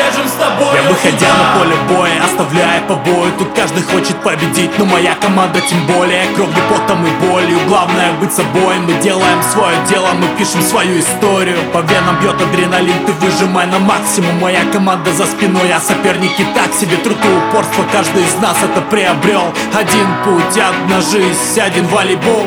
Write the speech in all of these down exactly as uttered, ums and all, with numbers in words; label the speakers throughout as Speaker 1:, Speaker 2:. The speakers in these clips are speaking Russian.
Speaker 1: держим с тобой.
Speaker 2: Я выходя на поле боя, оставляя побои. Тут каждый хочет победить, но моя команда тем более. Кровью, потом и болью, главное быть собой. Мы делаем свое дело, мы пишем свою историю. По венам бьет адреналин, ты выжимай на максимум. Моя команда за спиной, а соперники так себе. Труд и упорство, каждый из нас это приобрел. Один путь, одна жизнь, один волейбол.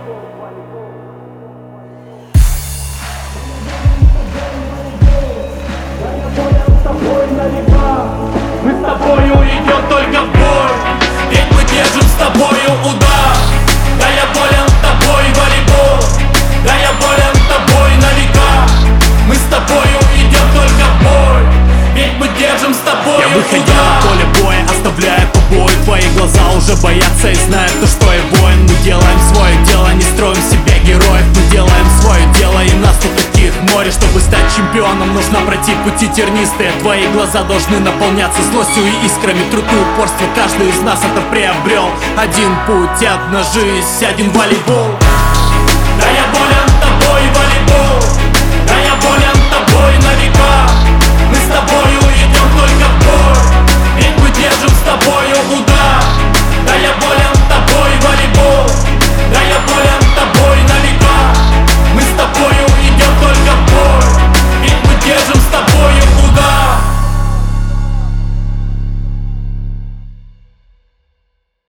Speaker 1: Мы с тобою идем только в бой, ведь мы держим с тобою удар. Да, я болен тобой, волейбол. Да, я болен тобой на века. Мы с тобою идем только в бой, ведь мы держим с тобой
Speaker 2: Я выходя
Speaker 1: удар.
Speaker 2: на поле боя, оставляя побои. Твои глаза уже боятся и знают то, что я воин. Мы делаем свое дело, не строим себе героев. Мы делаем свое дело, и нас тут таких море. Чтобы стать чемпионом, нужно пройти пути тернистые. Твои глаза должны наполняться злостью и искрами. Труд и упорство, каждый из нас это приобрел. Один путь, одна жизнь, один волейбол.
Speaker 1: Да, я болен